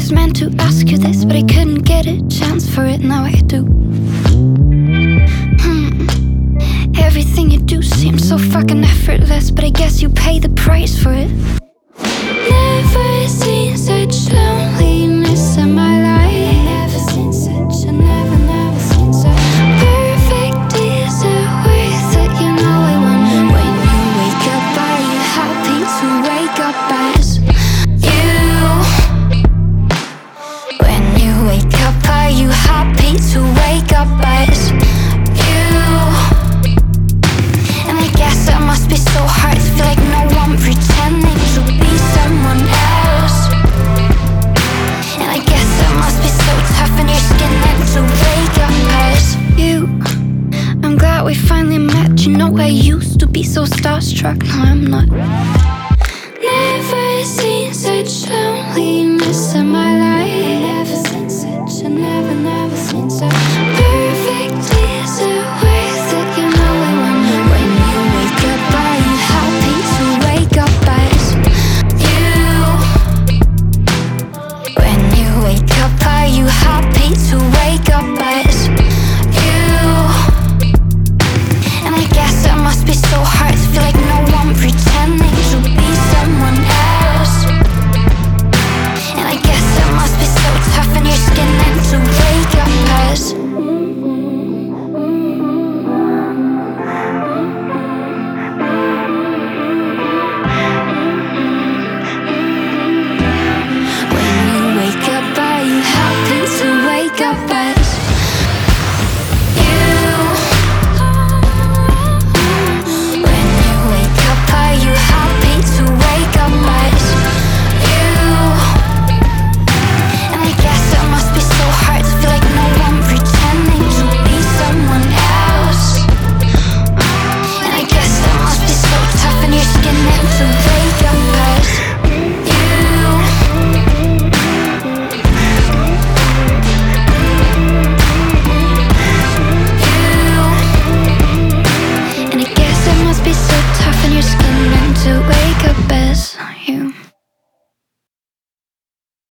was meant to ask you this, but I couldn't get a chance for it. Now I do. Everything you do seems so fucking effortless, but I guess you pay the price for it. Never seen such loneliness in my life. Never seen such, never seen such. Perfect is a word that you know I want. When you wake up, are you happy to wake up as you? When you wake up, are you happy to wake up as you? And I guess it must be so hard to feel like no one, pretending to be someone else. And I guess it must be so tough in your skin then to wake up as you. I'm glad we finally met. You know I used to be so starstruck, now I'm not. Never seen such loneliness in my life. Never seen such, never seen such.